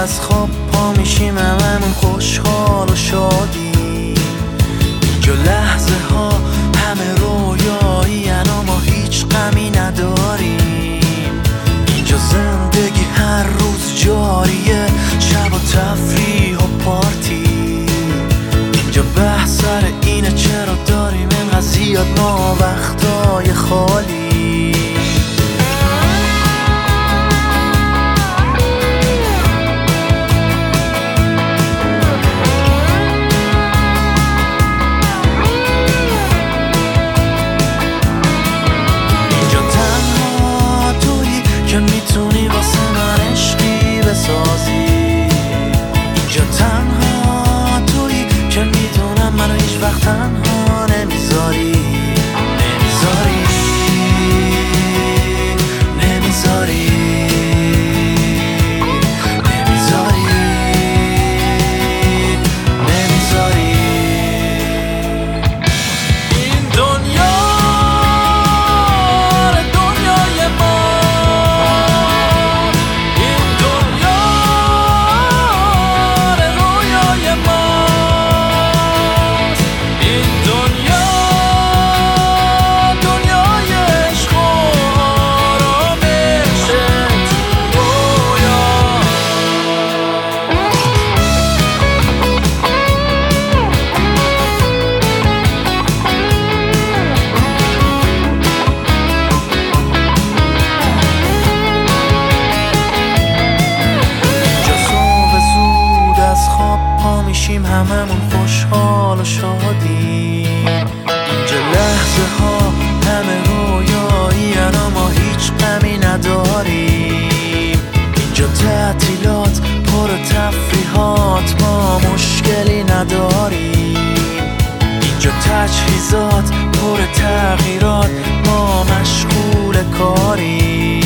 از خواب پا میشیم هممون خوشحال و شادی. اینجا لحظه ها همه رویایی اما هیچ غمی نداریم. اینجا زندگی هر روز جاریه، شب و تفریح و پارتی. اینجا بحث سر اینه چرا داریم اینقدر زیاد ما وقتای خالی. که میتونی واسه من عشقی بسازی. اینجا تنها تویی که میدونم منو هیچ وقت تنها نمیذاری. نمیذاری نمیذاری نمیذاری نمیذاری. این دنیا میشیم هممون خوشحال و شادی. اینجا لحظه ها همه رویایی اما هیچ غمی نداریم. اینجا تعطیلات پر تفریحات ما مشکلی نداریم. اینجا تجهیزات پر تغییرات ما مشغول کاریم.